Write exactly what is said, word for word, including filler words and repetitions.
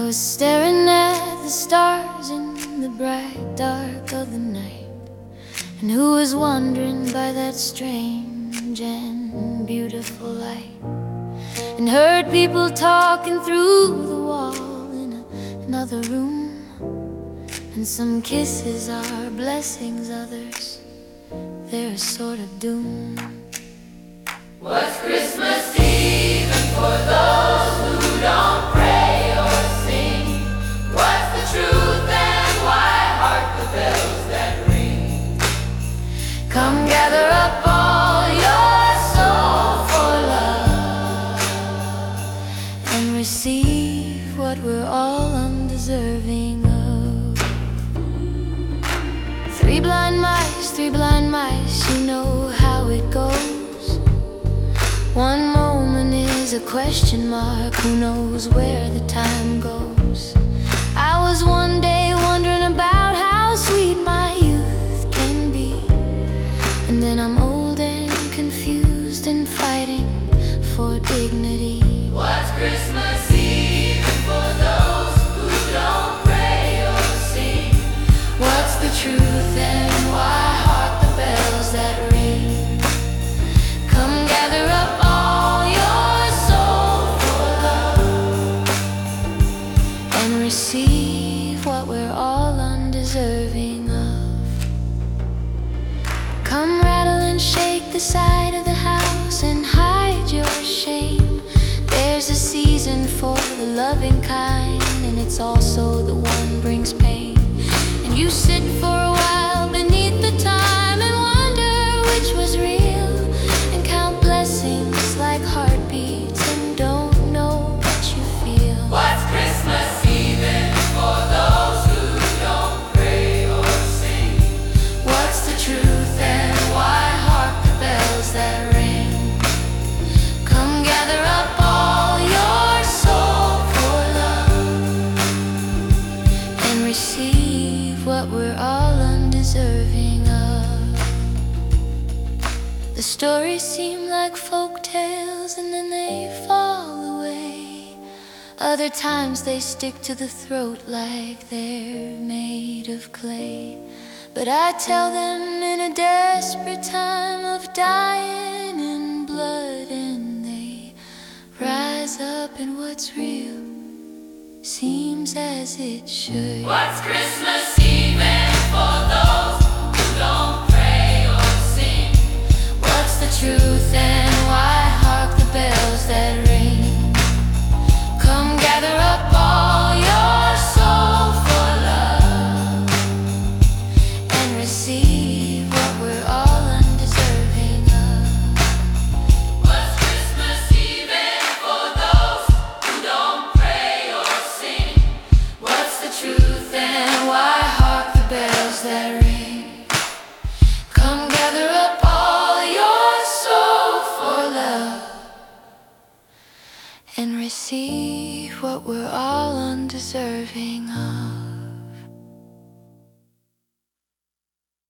was staring at the stars in the bright dark of the night, and who was wandering by that strange and beautiful light, and heard people talking through the wall in a, another room. And some kisses are blessings, others they're a sort of doom. What's Christmas even for those who don't pray or sing? What's the truth and why hark the bells that ring? Come gather up all your soul for love, and receive what we're all undeserving of. Three blind mice, three blind mice, you know how it goes. One moment is a question mark, who knows where the time goes. I was one day wondering about how sweet my youth can be, and then I'm old and confused and fighting for dignity. What's Christmas even for those who don't pray or sing? What's the truth and why hark the bells that ring? Come gather up all your soul for love, and receive what we're all undeserving of. Come rattle and shake the side of the house and hide your shame. There's a season for the loving kind, and it's also the one brings pain. And you sit for a while beneath the time and wonder which was real, and count blessings like heartbeats and don't know what you feel. What's Christmas even for those who don't pray or sing? What's the truth and why hark the bells that ring? Come gather up all your soul for love, and receive what we're all undeserving of. The stories seem like folk tales and then they fall away. Other times they stick to the throat like they're made of clay. But I tell them in a desperate time of dying in blood, and they rise up, and what's real seems as it should. What's Christmas even for those who don't pray or sing? What's the truth and why hark the bells that ring? Come gather up all your soul for love, and receive what we're all undeserving of. What's Christmas even for those who don't pray or sing? What's the truth and why hark the bells that ring? Come gather up all your soul for love, and receive what we're all undeserving of.